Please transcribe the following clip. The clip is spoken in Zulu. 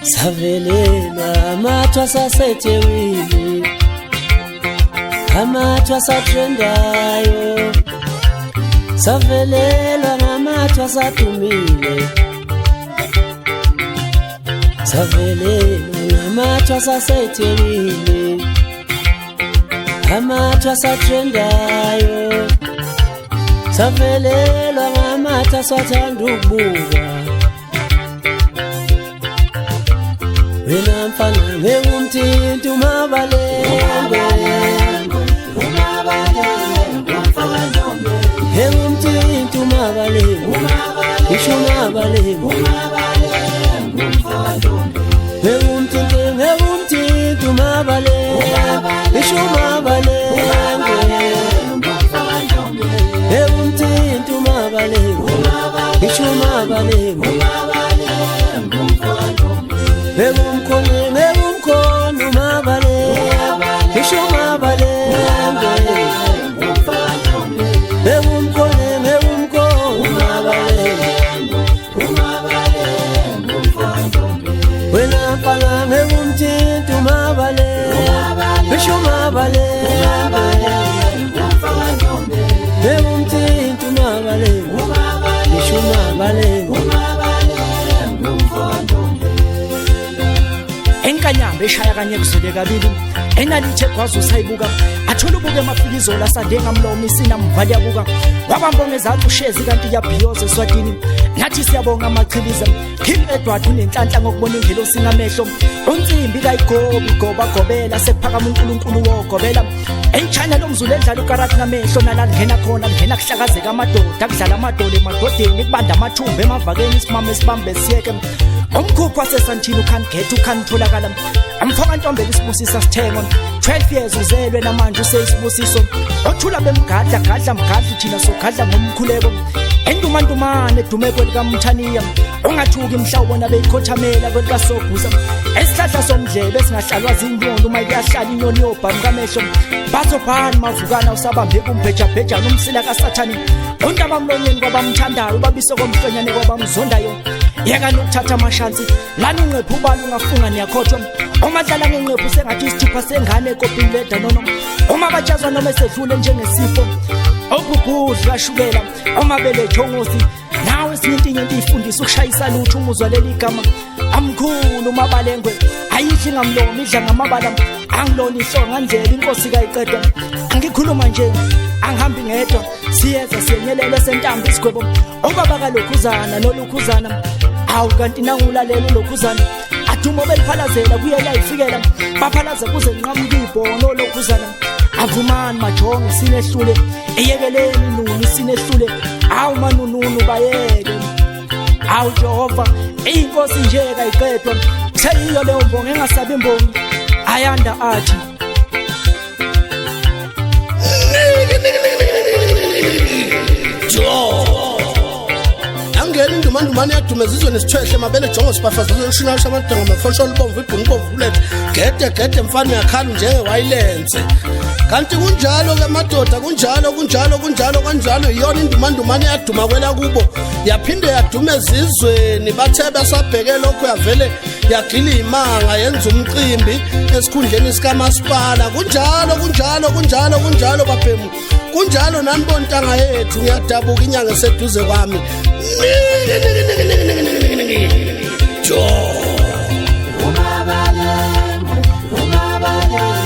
savelela amathwa sasetewini amathwa satrendayo savelela ngamathwa sadumile savelela ngamathwa sasetewini amathwa satrendayo savelela ngamathwa sathanda ukubuka wena mfana ngumthinti umabalengwe ngumthinti umabalengwe isho umabalengwe ngumthinti umabalengwe isho umabalengwe ngumthinti umabalengwe isho umabalengwe Ngumkhono mabale isho mabale ngumkhono mabale wena pala ngumthinti mabale isho mabale ngumthinti mabale isho mabale enkanyamba eshaya kanye kuzwele kabili enalithe kwazo sayibuka athola ubuke amafikizo lasandenga mlomo isina mvali yabuka wabambonge zathi ushezi kanti yabhiyoze Eswatini nathi siyabonga amachiliza King Edward unenhlanhla ngokubona indlela singamehlo unsimbi kayigobi goba gobela sekuphakama uNkulunkulu wogobela enchina lomzulu endlala ukarati ngamehlo nala ngena khona ngena kuhlakazeka amadoda kudlala amadole emadodeni kubanda amathumbe emavakeni isimama esibambe siyeke umkhupho wasesantini ukhanitholakala amfaka ntombela isibusisa sithengwa 12 years uzelwe namanje useyisibusiso othula bemgadla mgadla thina sogadla ngomkhuleko endumantumane edumeko likaMthaniya ungathuki mhlawubona beyikhothamela kwelikaSoguza esihlahla somdlebe esingahlalwa zinyondo uma iyahlala inyoni yobhamu kamehlo bazobhani mavukana usabambe kumbhejabheja nomsila kaSathani undabamlonyeni kwabamthandayo babiso komhlonyane kwabamzondayo yeka nokuthatha amashansi lani inqephu ubali ungafunga niyakhothwa omadlala ngenqephu sengathi isithupha sengane ekopini leda nono uma batshazwa noma esedlule njengesifo obubhudla kashukela omabele jongosi nawe sinintinye into ifundisa ukushayisa lutho umuzwa leli gama amkhulu umabalengwe ayidli ngamlomo idla ngamabala angilona ihlonga ndlela inkosi kayiqedwa angikhuluma nje angihambi ngedwa siyeza siyenyelela sentambo isigwebo obaba kalokhuzana nolukhuzana awu kanti nangulalela lokhuzana adumo beliphalazela kuyela ifikela baphalaza kuze nqamuka ibhono lokhuzana avumani majongo sinehlule eyekeleni nuni sinehlule awu manununu bayeke awu Jehova inkosi nje kayiqedwa seyiyo leyo mbongo engasabi imbongi ayanda athi angela indumandumane yadumezizwe nesithwehle mabele jongo sibafaza ushina shamadongo mafosho libomvu ibhunqomvu lethu gede mfana yakhala njengewayilenze kanti kunjalo ke madoda kunjalo iyona indumandumane yaduma kwela kubo yaphinde yadume ezizweni bathe besabheke lokho yavele yagila imanga yenza umqimbi esikhundleni sikamasipala kunjalo baphemu kunjalo nanbontanga yethu ngiyadabuka inyanga eseduze kwami jo umabale